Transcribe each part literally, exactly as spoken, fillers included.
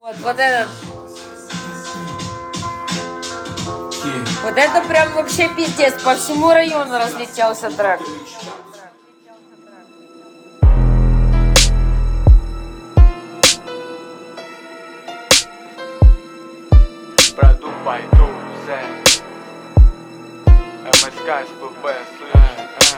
Вот, вот этот. Вот это прям вообще пиздец. По всему району разлетелся трек. Продукт пойду, Зе МСК, СПБ, слышь.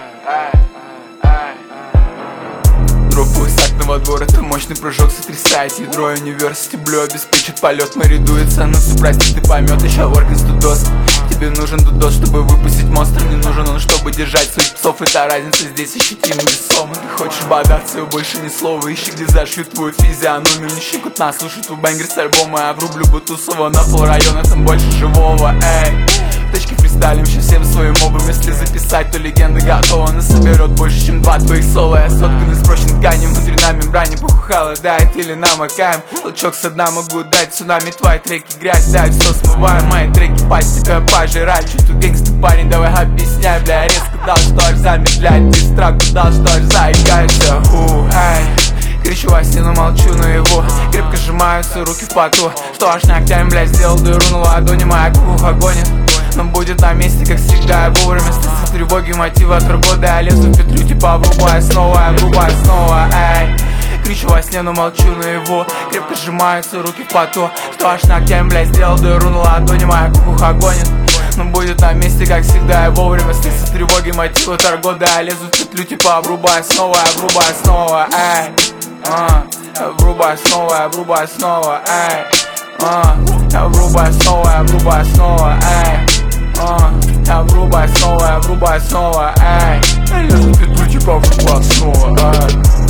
Дропаю с актного двора, это мощный прыжок сотрясает ядро. Университи Блю обеспечит полет, маридуется на супрасти, ты поймет еще воркинс тудос. Тебе нужен дудос, чтобы выпустить монстр, не нужен он, чтобы держать своих псов. Это разница здесь ощутима весома. Ты хочешь бодаться, и больше ни слова. Ищи, где зашьют твою физиономию. Не щекут нас, слушай твой бэнгер с альбома. Я врублю бутусово на пол района, там больше живого, эй. Точки фристайлим еще всем своим мобом. Если записать, то легенда готова. Она соберет больше, чем два твоих соло. Я соткан из прочной ткани, внутри на мембране пуху холодает или намокаем. Толчок со дна могу дать цунами. Твои треки грязь, дай все смываем. Мои треки пасть тебя пожирать. Чуть у гэнгста парень, давай объясняй. Бля, резко дал, что аж замедлять. Дистракту дал, что аж заикаешься. Ху, эй. Кричу во сне, но молчу на его. Крепко сжимаются руки в поту. Что аж ногтями, блядь, сделал дыру на ладони. Моя кукуха гонит, но будет на месте, как всегда. Я вовремя стыдся тревоги, мотива от года. Я лезу в петлю, типа врубай снова, я врубай снова, эй. Кричу во сне, но молчу на его. Крепко сжимаются руки в поту. Что аж ногтями, блядь, сделал дыру на ладони. Моя кукуха гонит, но будет на месте, как всегда. Я вовремя стыдся тревоги, мотива от года. Я лезу в петлю, типа врубай снова, я врубай снова, эй. А, врубай снова, я врубай снова, эй. А, я врубай снова, я врубай снова, эй. А, я врубай снова, я врубай снова, эй. Я лезу в петлю, типа врубай снова, эй.